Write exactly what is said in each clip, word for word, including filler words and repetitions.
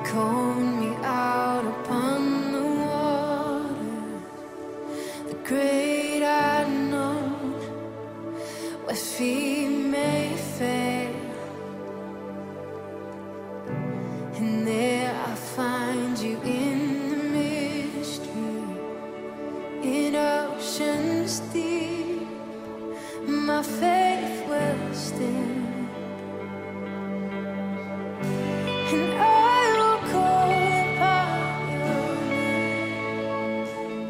called me out upon the water, the great unknown, where feet may fail. And there I find you in the mystery, in oceans deep. My faith will stand. And I will call upon your name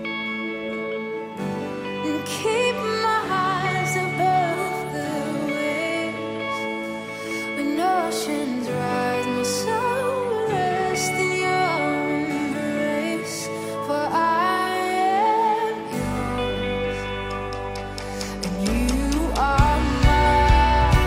and keep my eyes above the waves. When oceans rise, my soul will rest in your embrace. For I am yours, and you are mine.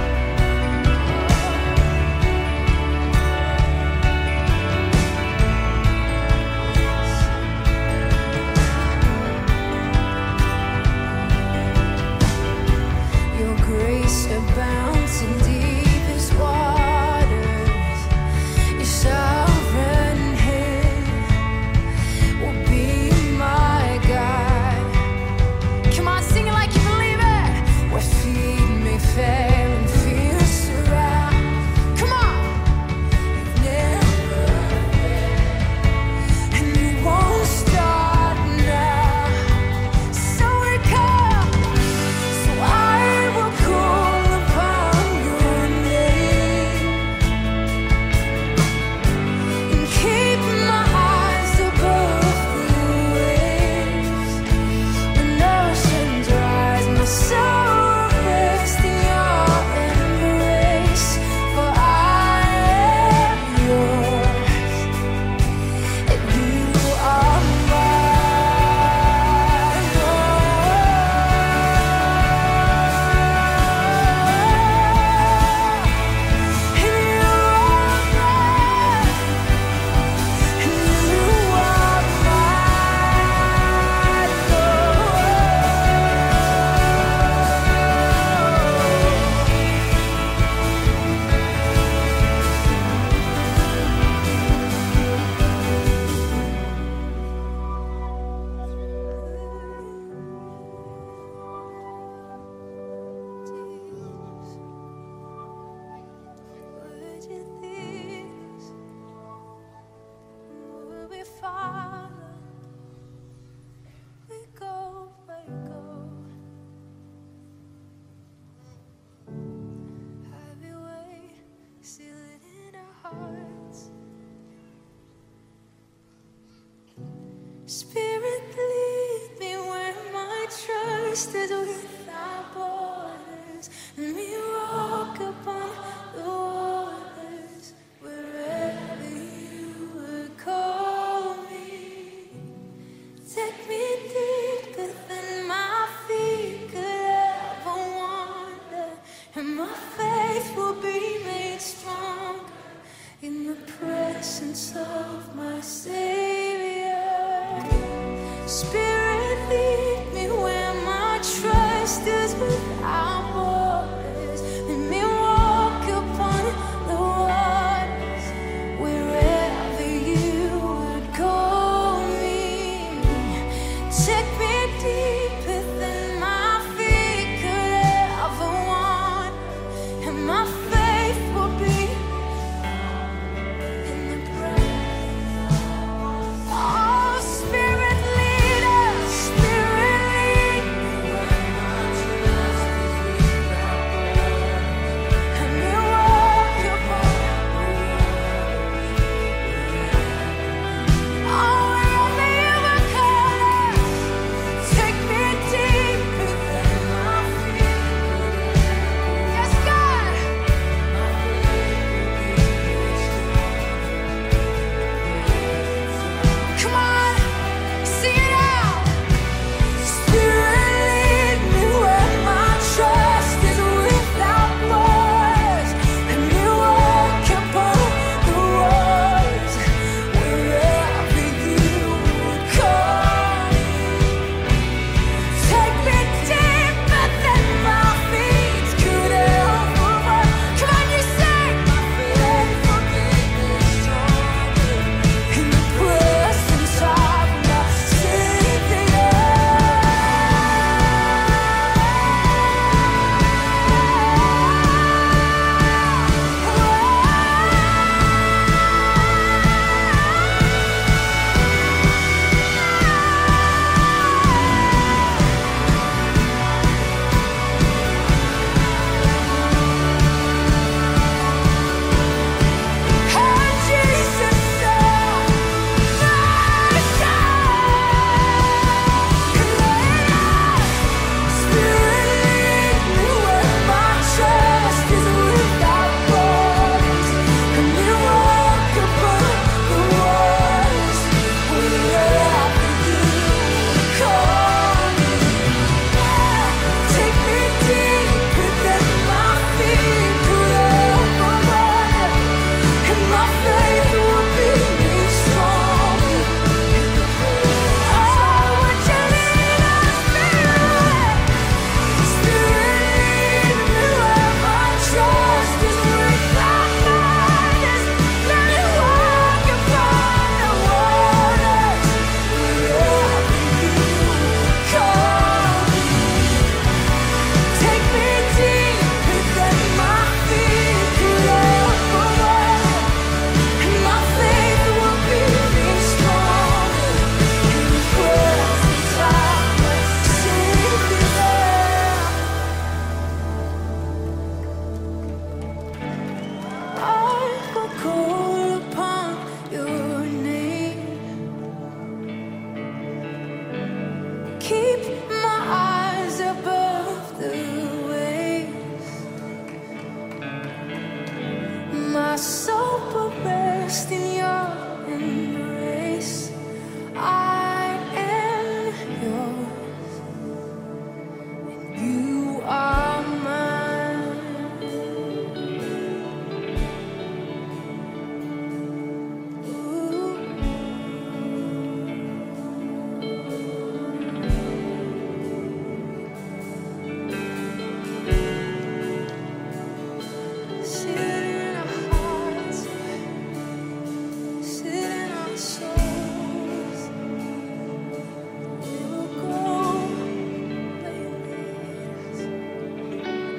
Your grace abounds in deepest waters. Your sovereign hand will be my guide. Come on, sing it like you believe it. Where feet may fail and fear surround. Come on, you've never failed, and you won't start now. So we come. So I will call upon your name and keep my eyes above the waves. When oceans rise, my soul will rest in your embrace. For I am yours, and you are mine. And you are mine, and you are Would you this would we follow? We go where you go. Have your way, seal it in our hearts. Spirit, lead me where my trust is without borders. Let me walk upon the waters wherever you would call me. Take me deeper than my feet could ever wander, and my faith will be made stronger in the presence of my Savior. Spirit, lead me where my trust is without borders. Let me walk upon the waters wherever you would call me. Take me deeper than my feet could ever wander, and my faith will be in the presence. Oh, Spirit, lead us. my soul.